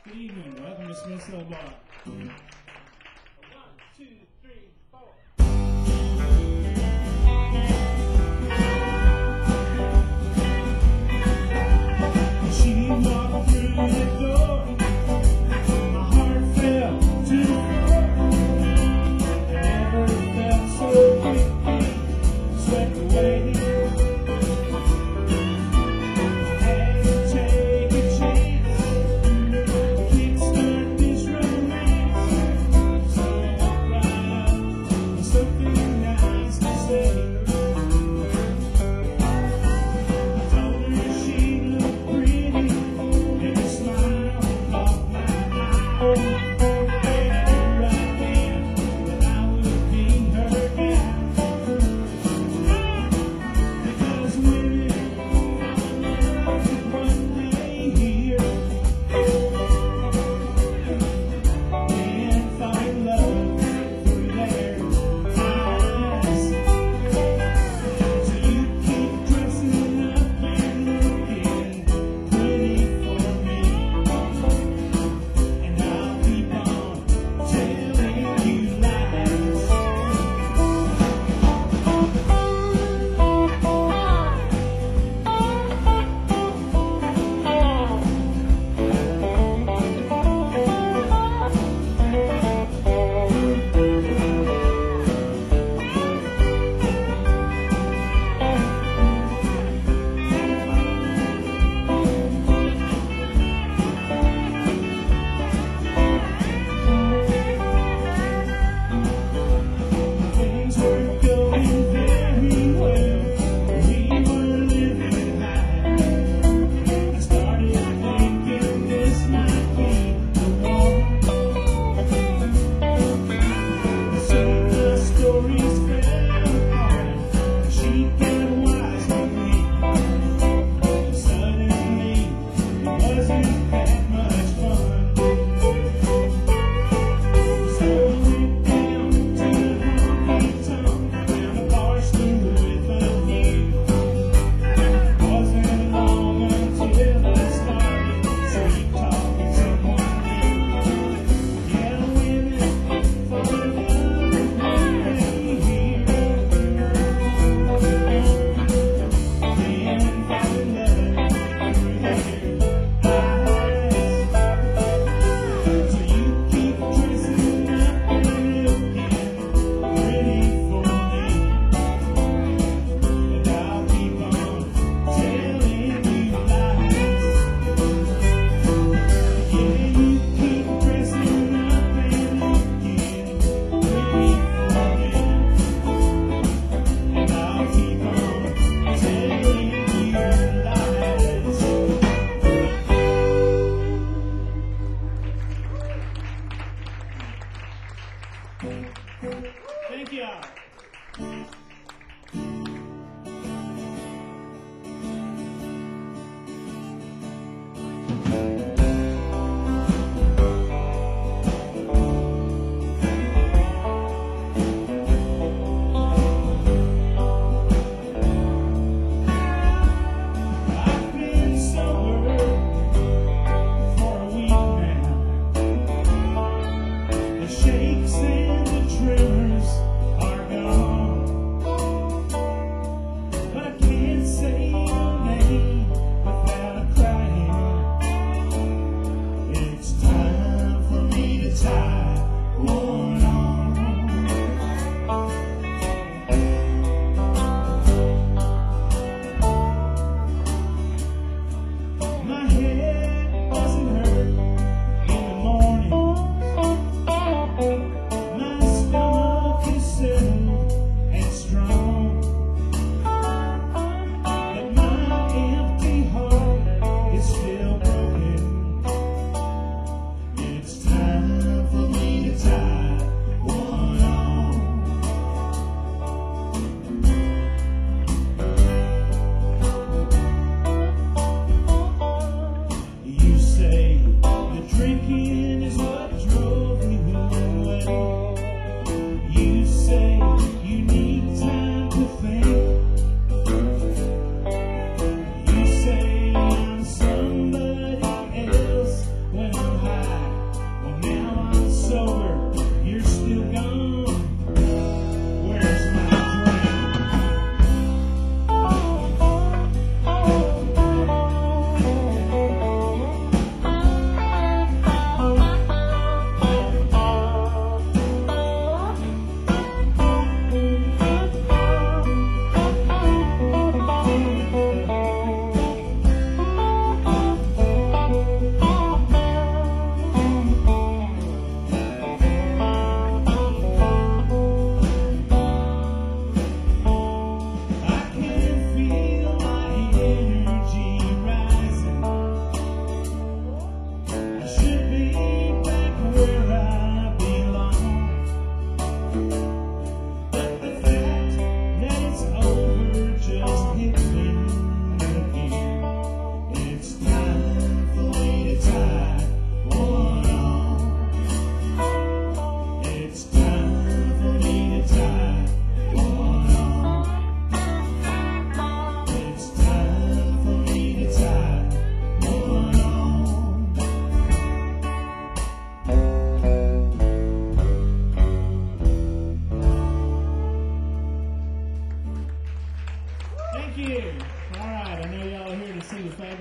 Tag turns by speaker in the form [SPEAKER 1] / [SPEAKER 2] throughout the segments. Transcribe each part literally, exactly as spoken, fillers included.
[SPEAKER 1] Good evening. Welcome to Smith's Hill Bar. One, two, three, four. She walked through the door. My heart fell to the floor. I never felt so quickly swept away.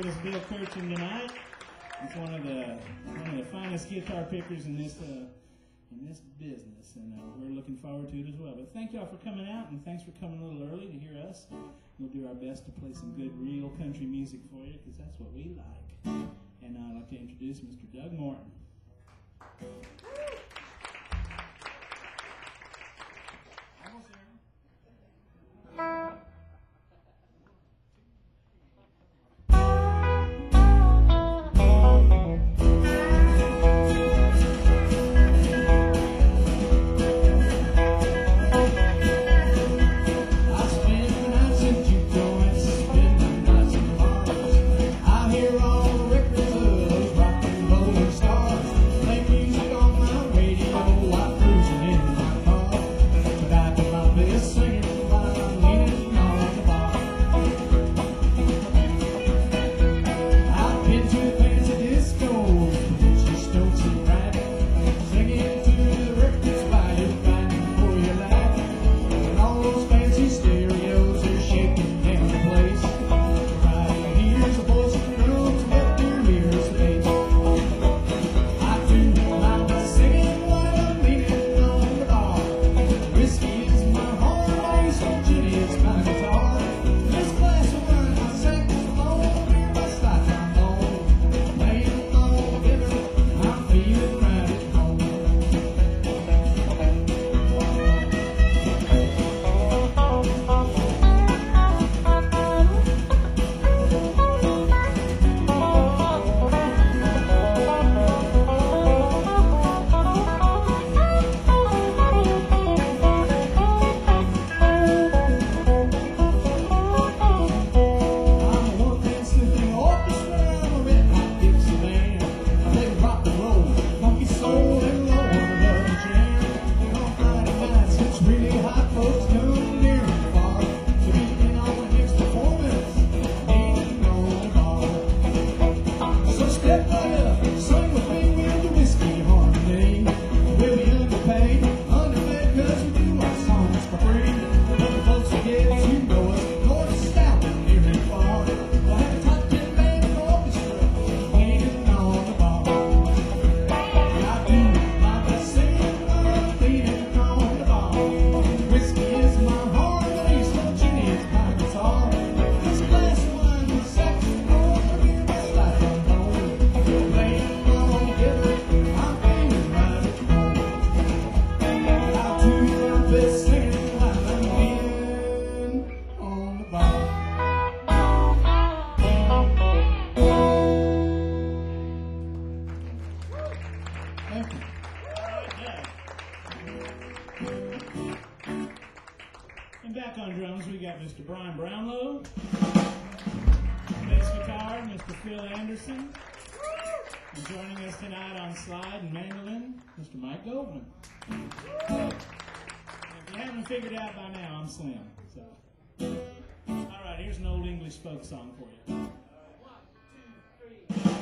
[SPEAKER 1] with us Bill Kirchner tonight. He's one of the one of the finest guitar pickers in this uh, in this business, and uh, we're looking forward to it as well. But thank y'all for coming out, and thanks for coming a little early to hear us. We'll do our best to play some good, real country music for you, because that's what we like. And I'd like to introduce Mister Doug Morton. Almost there. Mister Brian Brownlow, bass guitar, Mister Phil Anderson, and joining us tonight on slide and mandolin, Mister Mike Goldman. And if you haven't figured out by now, I'm Slim. So, all right, here's an old English folk song for you. One, two, three.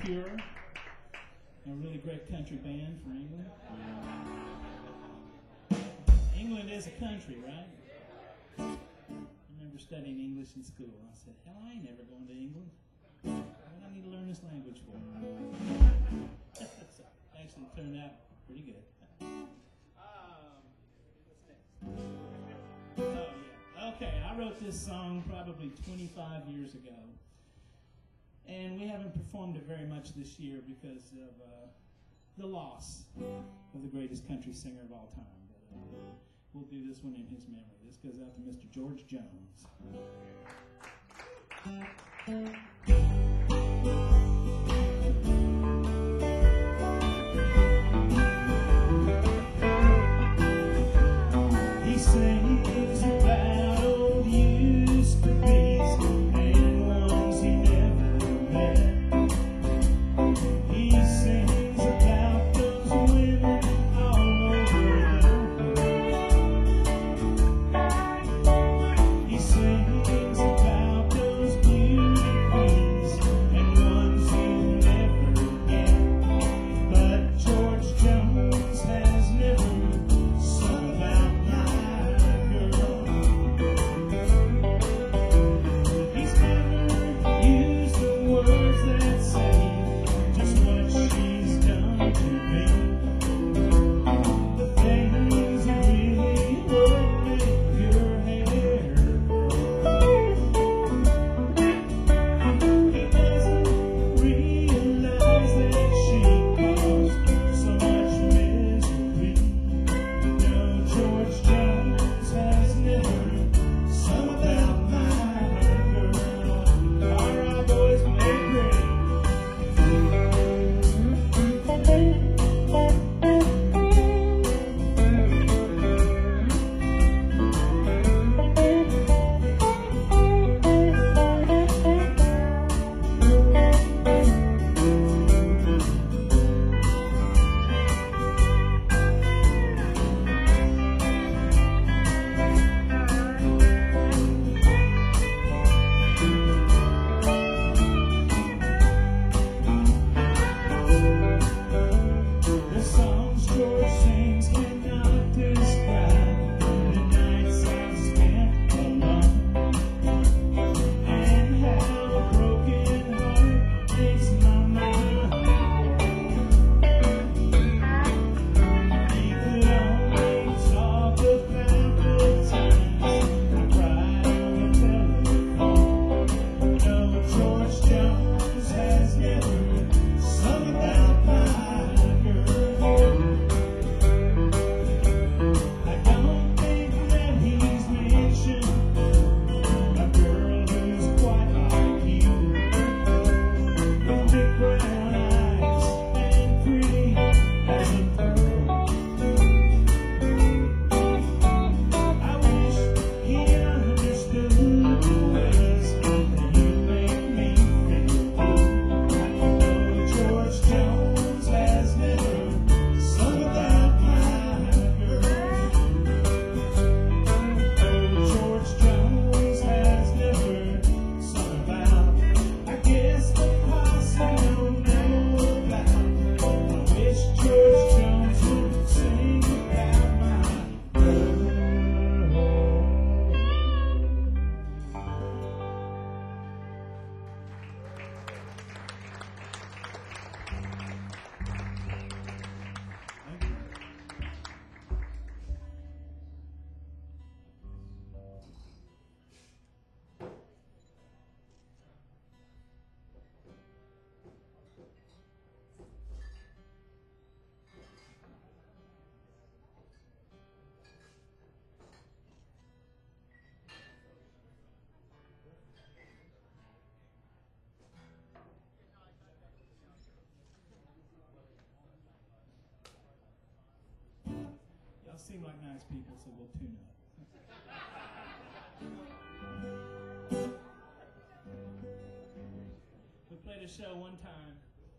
[SPEAKER 1] Cure, a really great country band from England. England is a country, right? I remember studying English in school. I said, hell, I ain't never going to England. What do I need to learn this language for? So, actually, it turned out pretty good. Um, what's next? Oh, yeah. Okay, I wrote this song probably twenty-five years ago. And we haven't performed it very much this year because of uh, the loss of the greatest country singer of all time. But uh, we'll do this one in his memory. This goes out to Mister George Jones. He sings about old used to be's and ones he never met. He sings about those women all over the world. He sings about those beauty queens and ones he'll never get. But George Jones has never sung about my girl. He's never used the words that say just what she's done to me. The things that really would make your hair curl. He doesn't realize that she caused so much misery. No, George Jones has never sung about my girl. All right, boys, play great. The songs George sings cannot describe the nights I've spent alone, and how a broken heart makes my mind He could only talk about the times I cried on the telephone. No, George Jones has never sung about my girl. I don't think that he's mentioned a girl who's quite like you, with big brown eyes and pretty as a pearl. I wish he understood the ways that you make me feel. No, George Jones has never sung about my girl. George Jones has never sung about, I guess, the posse I don't know about. I wish George Jones would sing about my girl. Y'all seem like nice people, so we'll tune up. We played a show one time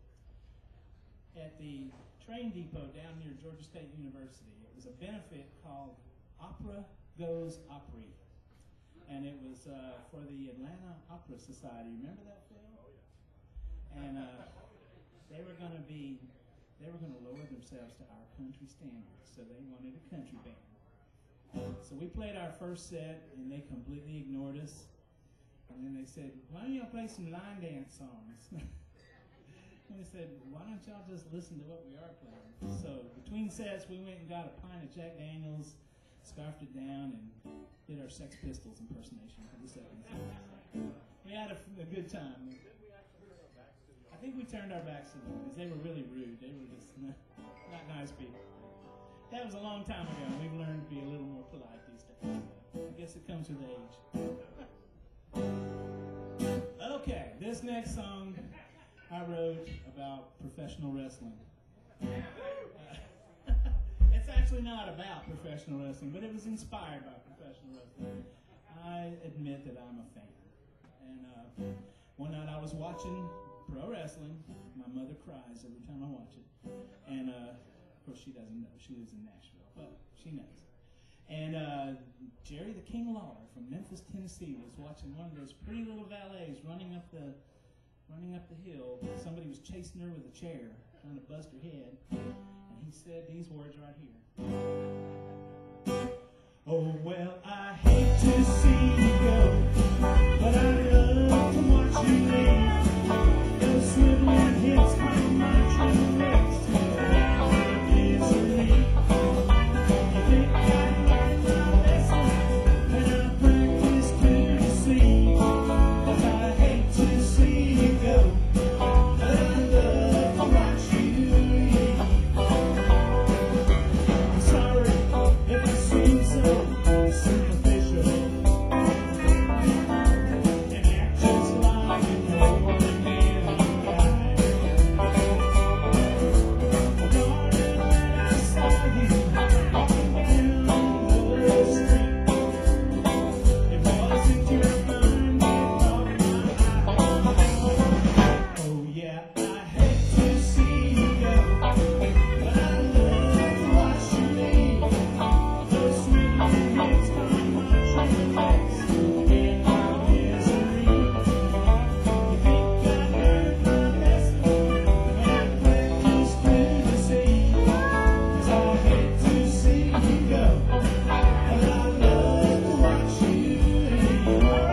[SPEAKER 1] at the train depot down near Georgia State University. It was a benefit called Opera Goes Opry. And it was uh, for the Atlanta Opera Society. Remember that film? Oh, yeah. And uh, they were going to be, they were going to lower themselves to our country standards, so they wanted a country band. So we played our first set, and they completely ignored us. And then they said, why don't y'all play some line dance songs? And we said, why don't y'all just listen to what we are playing? So between sets, we went and got a pint of Jack Daniels, scarfed it down, and did our Sex Pistols impersonation for the second set. We had a, a good time. I think we turned our backs to them because they were really rude. They were just not, not nice people. That was a long time ago. We've learned to be a little more polite these days. I guess it comes with age. Okay, this next song I wrote about professional wrestling. Uh, it's actually not about professional wrestling, but it was inspired by professional wrestling. I admit that I'm a fan. And uh, one night I was watching pro wrestling. My mother cries every time I watch it. And uh, of course she doesn't know. She lives in Nashville, but she knows. And uh, Jerry the King Lawler from Memphis, Tennessee was watching one of those pretty little valets running up the running up the hill. Somebody was chasing her with a chair, trying to bust her head. And he said these words right here. Oh, well, I hate to see you go, but I love to watch you leave. Those swiveling hips on my true legs, misery. You think I learned my lesson when I practice to deceive? But I hate to see you go, but I love to watch you leave. I'm sorry if I seem so superficial and act just like you know more than any guy. Darling, when I saw you walking down the street, it wasn't your fun that caught my eye. Oh yeah, I hate to see you go, but I love to watch you leave. Those sweet hips on my true legs, in my misery. You think I learned my lesson when I practiced to deceive? 'Cause I hate to see you go, but I love to watch you leave.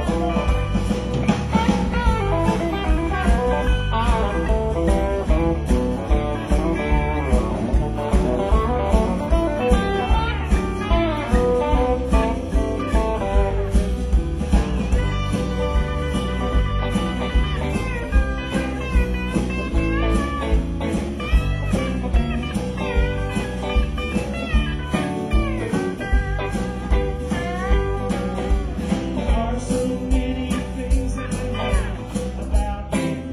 [SPEAKER 1] There are so many things that I learned about you,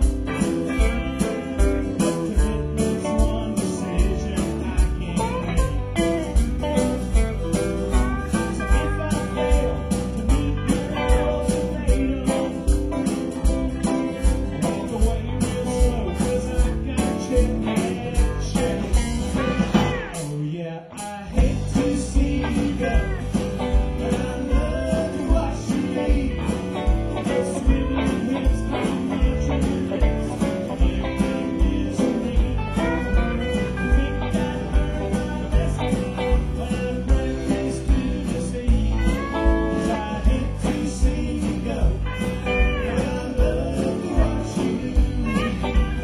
[SPEAKER 1] but commitment's one decision I can't make. So if I fail to meet your ultimatum, walk away real slow 'cause I've got your head shake. Oh yeah, I hate to see you go, but I love to watch you leave. Those swiveling hips on my true legs, in my misery. You think I learned my lesson when I practiced to deceive? 'Cause I hate to see you go, but I love to watch you leave.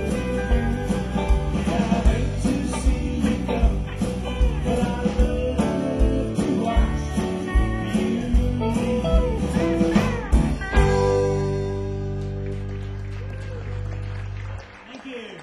[SPEAKER 1] I hate to see you go, but I love to watch you leave. Thank you.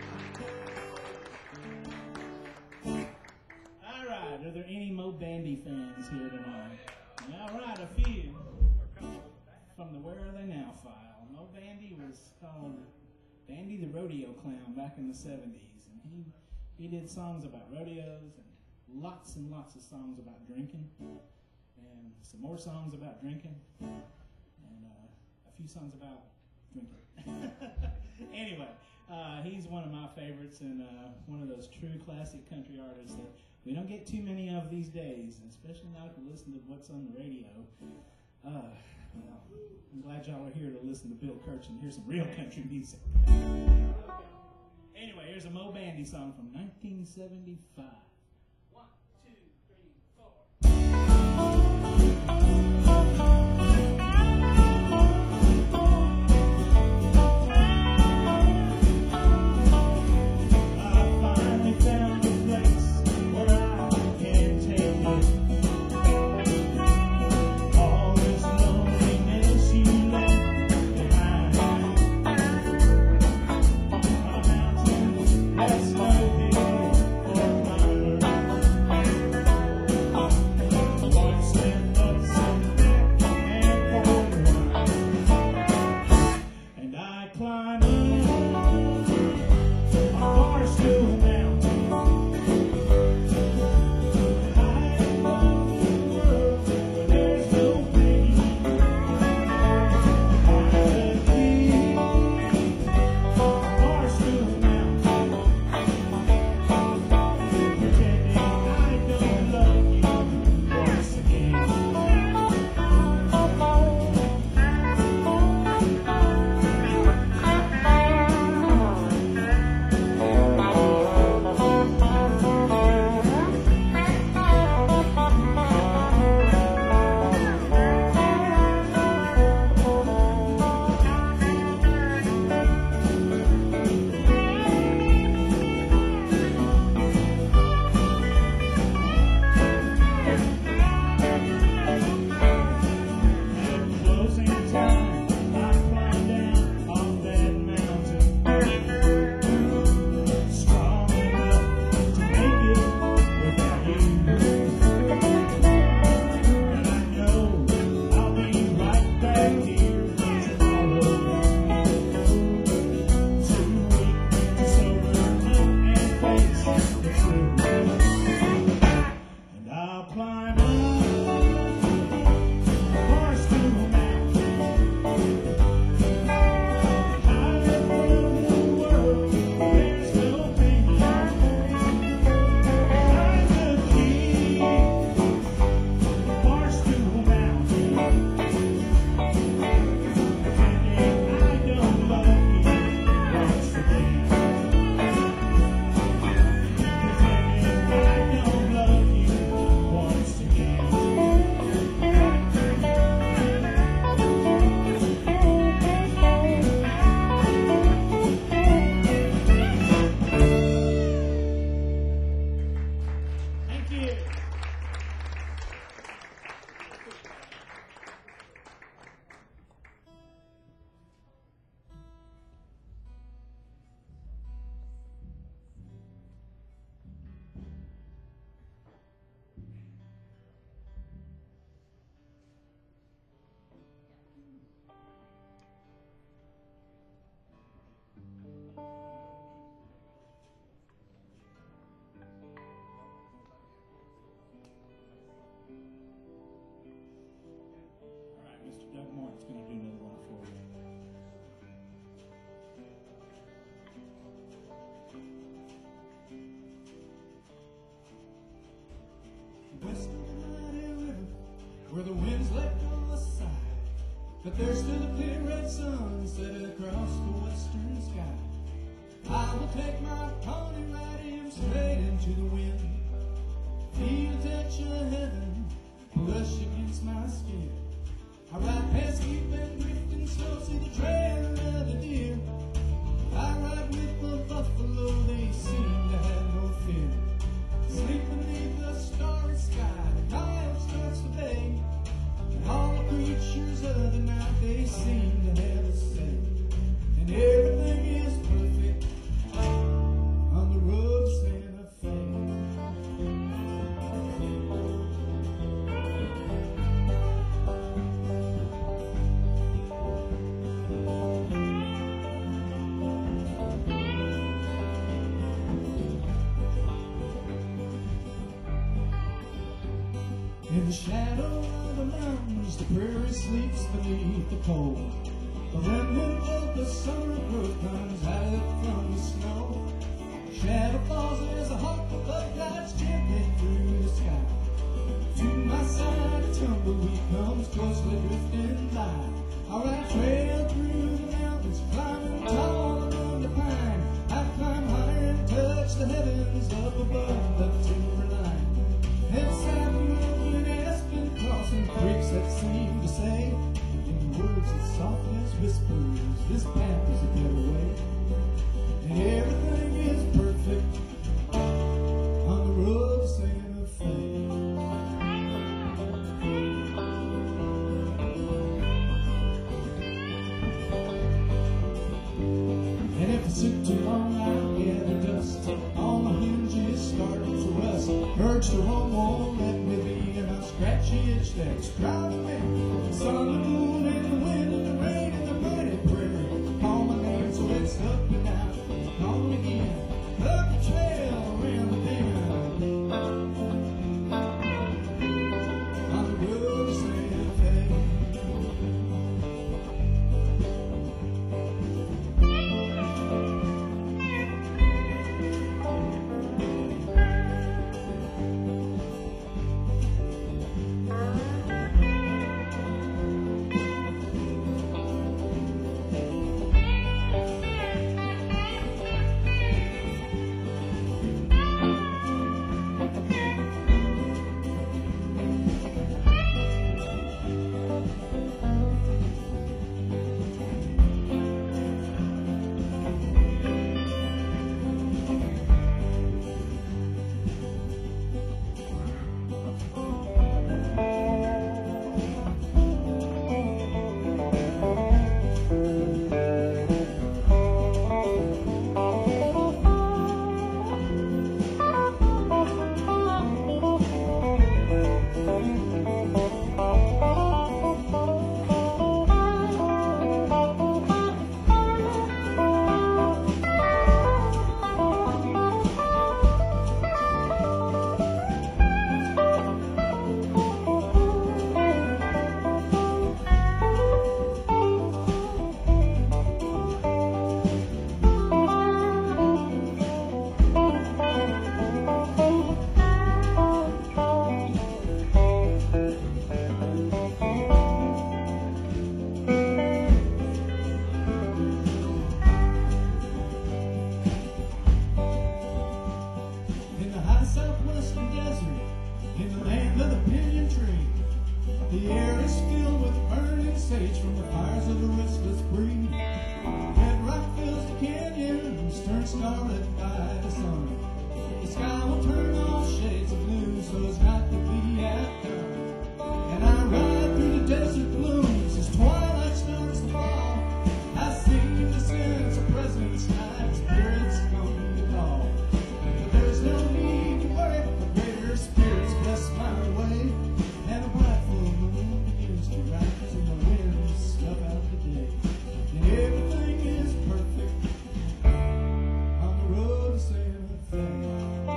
[SPEAKER 1] All right, are there any Mo Bandy fans here tonight? All right, a few. From the Where Are They Now file. Mo Bandy was called Bandy the Rodeo Clown back in the seventies, and he he did songs about rodeos and lots and lots of songs about drinking, and some more songs about drinking, and uh, a few songs about drinking. Anyway, uh, he's one of my favorites and uh, one of those true classic country artists that we don't get too many of these days, especially not if you listen to what's on the radio. Uh, well, I'm glad y'all are here to listen to Bill Kirch and hear some real country music. Anyway, here's a Mo Bandy song from nineteen seventy-five. One, two, three, four. I finally found a place where I can take it. All this loneliness you left behind. On a mountain that's no hill or climber. Voice and ups and back and forward. And I climb up a barstool mountain. High above the world where there's no pain. I'm the king of Barstool Mountain, pretending I don't love you once again. At closing time, I climb down off that mountain, strong enough to make it without you. And I know I'll be right back here tomorrow, too weak to sober up and face the truth. And I'll climb up Barstool Mountain, high above the world, there's no pain. I'm the king of Barstool Mountain, pretending I don't love you once again. Pretending I don't love you once again. Thank you. All right, Mister Doug Martin's going to do another one for you.
[SPEAKER 2] West of the mighty river, where the winds left on the side, but there's still a clear red sun setting across the western sky. I will take my pony, ride him straight into the wind, feel the touch of heaven brush against my skin. I ride past deep and drifting slow, see the trail of a deer. I ride with the buffalo, they seem to have no fear. Sleep beneath the starry sky, the night starts to bay, and all the creatures of the night, they seem to have a say. And everything is perfect on the road to Santa Fe. In the shadow of the mountains, the prairie sleeps beneath the cold. The remnant of the summer growth comes out from the snow. Shadow falls as a hawk above glides gently through the sky. To my side, a tumbleweed comes closely drifting by. I ride trail through the mountains, climbing tall among the pine. I climb high. is up above the timberline. And Samuel and Aspen crossing creeks that seem to say, in words as soft as whispers, this path is a getaway. And everything is perfect on the road to Santa Fe. And if I sit too long, I'll gather dust. All my hinges starting to rust. Urge to run won't let me be, and I scratch the itch that's driving me. The sun, the moon, and the wind, and the rain, and the mighty prairie. Call my name so it's up and down. Call me again. Up the trail, around the bend. On the road to Santa Fe. The air is filled with burning sage from the fires of the restless breeze. Red rock fills the canyons, turn scarlet by the sun. The sky will turn all shades of blue, so it's got to be at dawn. And I ride through the desert blooms as twilight starts to fall. I seem to sense a presence like spirits come to call. But there's no need to worry, the greater spirits bless my way. And a bright full moon begins to rise, and the wind snuff out the day. And everything is perfect on the road to Santa Fe.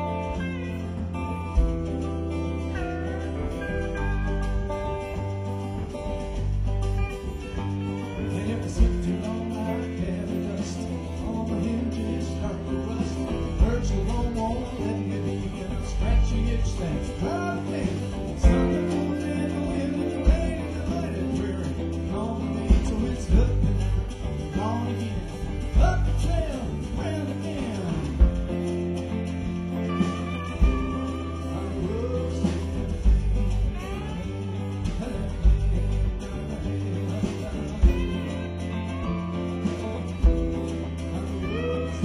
[SPEAKER 2] And if I sit too long, I gather dust. All my hinges start to rust. Birds alone won't let me be, and I'm scratching itch that's driving me. Sun, the moon, and the wind, and the rain, and the mighty prairie. Call me so it's up and gone again. Up the trail, round again. On the road to Santa Fe. On the road to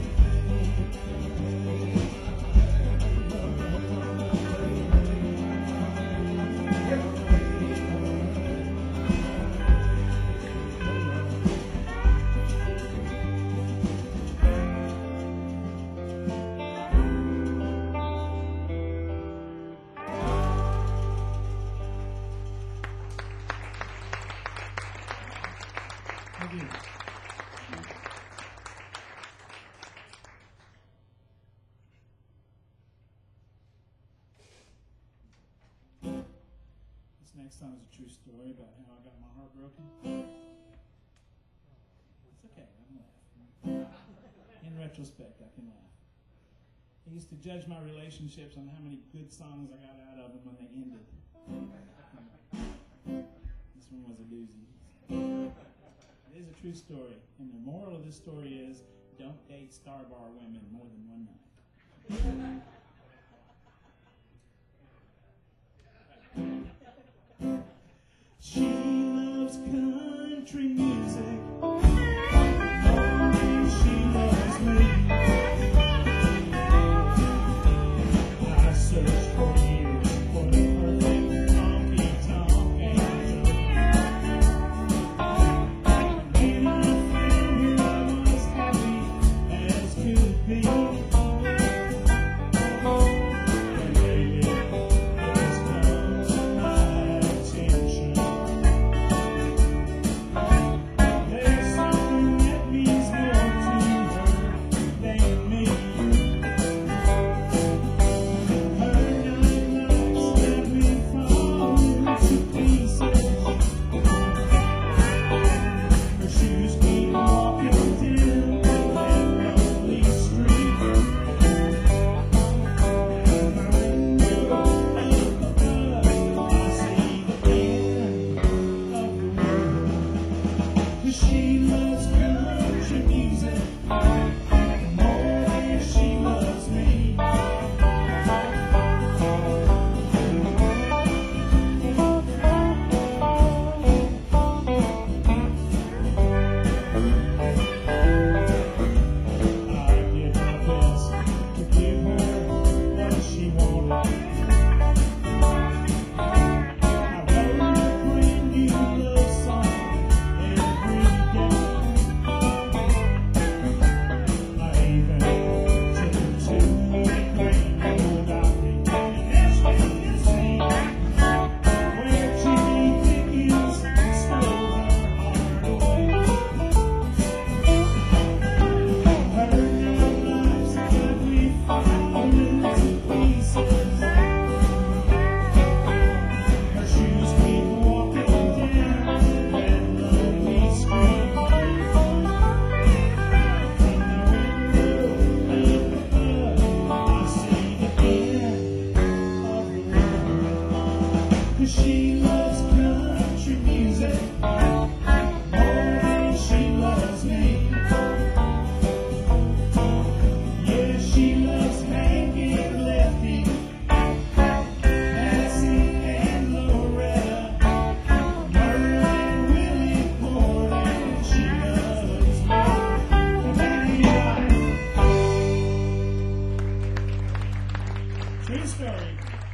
[SPEAKER 2] Thank you. This next song is a true story about how I got my heart broken. It's okay, I'm laughing. In retrospect, I can laugh. I used to judge my relationships on how many good songs I got out of them when they ended. This one was a doozy. It is a true story, and the moral of this story is don't date Star Bar women more than one night.
[SPEAKER 1] She loves country music. She loves me. I searched for years for the perfect honky-tonk angel. When I found her, I was happy as could be. And lately, it has come to my attention. There's something that means more to her than me. Her nightlights have been falling to pieces. Her shoes keep walking down that lonely street. And my window up above, I see the end of the world. 'Cause she loves country music more than she loves me. I did my best to give her what she wanted. I wrote a brand new love song every day. I even took her to the grand old opry in Nashville, Tennessee, where Jimmy Dickens stole her heart away. Her nightlights have me falling to pieces. Her shoes keep walking down that lonely street. From the window up above, I see the end of the road. 'Cause she loves country music more than she loves me. Yeah, she loves Hank and Lefty, Bessie and Loretta, Merle and Willie Ford, and she loves me. True story.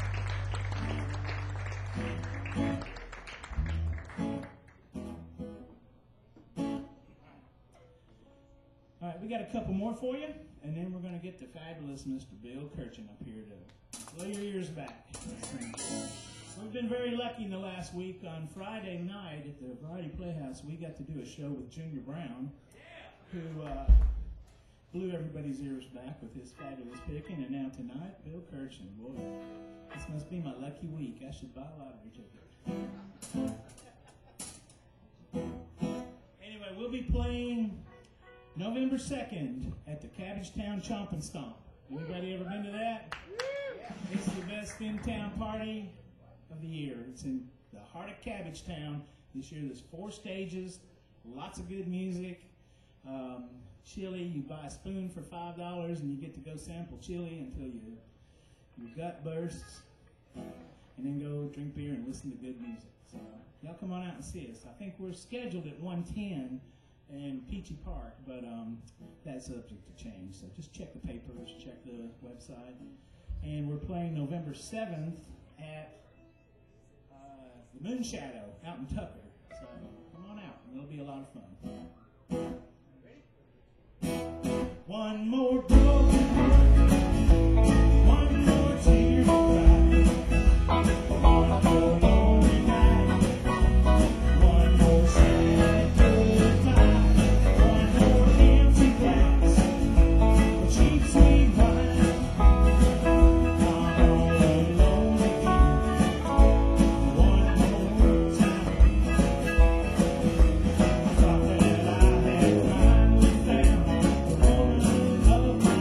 [SPEAKER 1] All right, we got a couple more for you, and then we're going to get the fabulous Mister Bill Kirchen up here to blow your ears back. We've been very lucky in the last week. On Friday night at the Variety Playhouse, we got to do a show with Junior Brown, who uh, blew everybody's ears back with his fabulous picking. And now tonight, Bill Kirchen. Boy, this must be my lucky week. I should buy a lottery ticket. Anyway, we'll be playing November second at the Cabbagetown Chomp and Stomp. Anybody ever been to that? It's the best in-town party of the year. It's in the heart of Cabbagetown. This year there's four stages, lots of good music. Um, chili, you buy a spoon for five dollars and you get to go sample chili until you, your gut bursts. And then go drink beer and listen to good music. So y'all come on out and see us. I think we're scheduled at one ten in Peachy Park, but um, that's subject to change. So just check the papers, check the website. And we're playing November seventh at uh, the Moon Shadow out in Tucker. So come on out, and it'll be a lot of fun. One more broken heart, one more tear to cry, one more lonely night, one more sad goodbye, one more empty glass, a cheap sweet wine. I'm all alone again, one more time. I thought that I had finally found the woman of my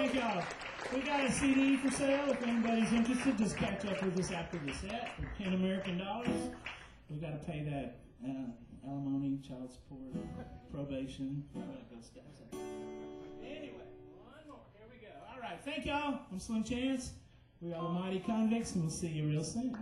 [SPEAKER 1] thank y'all. We got a C D for sale. If anybody's interested, just catch up with us after the set for ten American dollars. We got to pay that uh, alimony, child support, probation, all that good stuff. So. Anyway, one more. Here we go. All right. Thank y'all. I'm Slim Chance. We are the Mighty Convicts, and we'll see you real soon.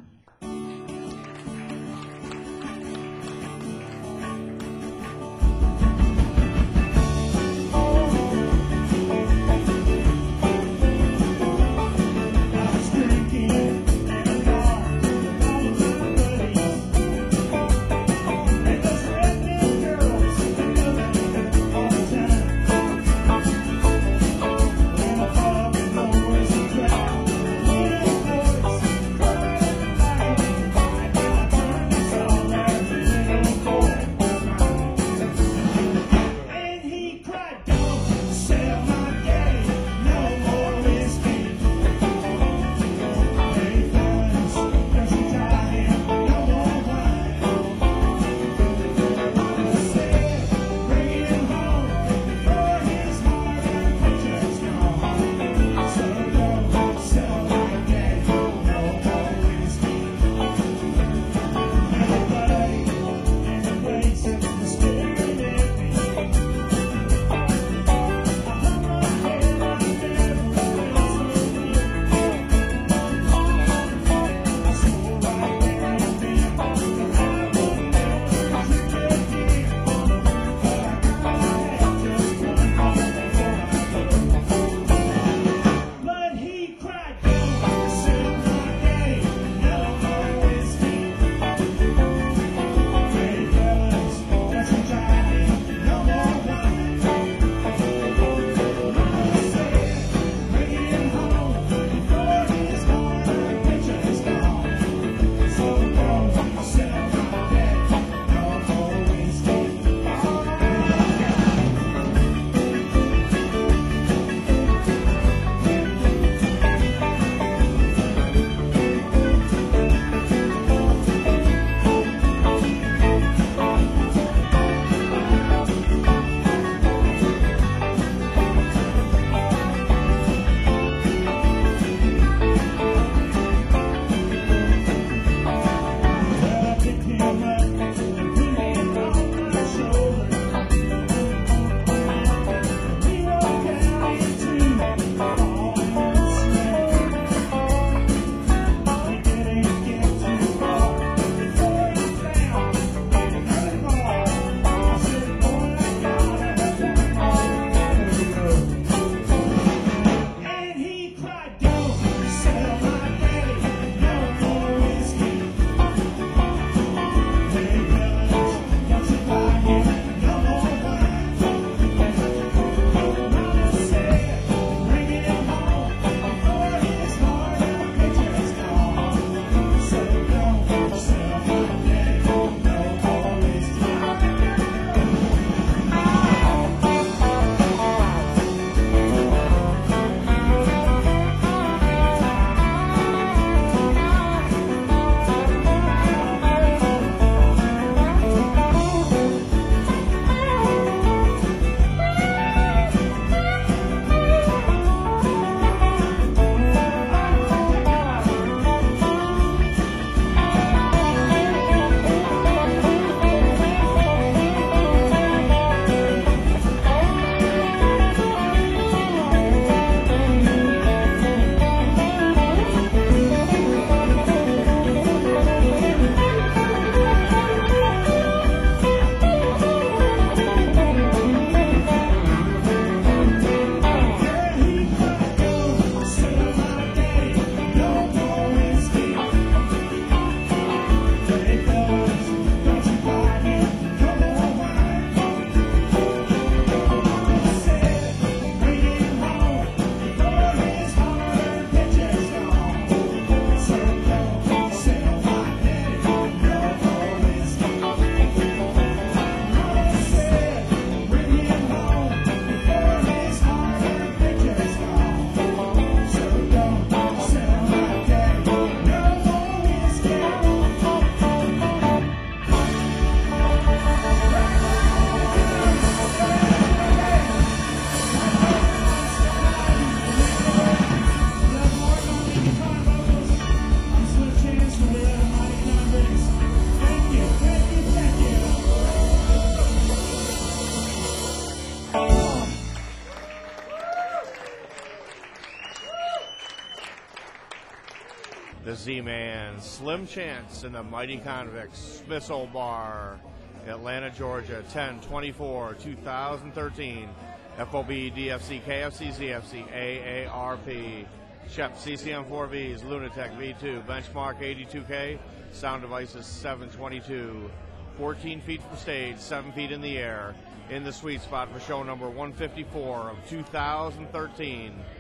[SPEAKER 3] the Z-Man, Slim Chance, and the Mighty Convicts, Smith's Old Bar, Atlanta, Georgia, ten twenty-four two thousand thirteen. F O B, D F C, K F C, Z F C, A A R P, Shep, C C M four Vs, Lunatech V two, Benchmark eighty-two K, Sound Devices seven twenty-two, fourteen feet from stage, seven feet in the air, in the sweet spot for show number one fifty-four of two thousand thirteen.